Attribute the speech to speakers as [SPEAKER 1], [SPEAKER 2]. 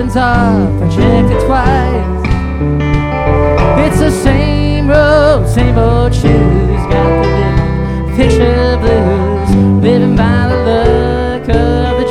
[SPEAKER 1] something's off, I checked it twice. It's the same road, same old shoe.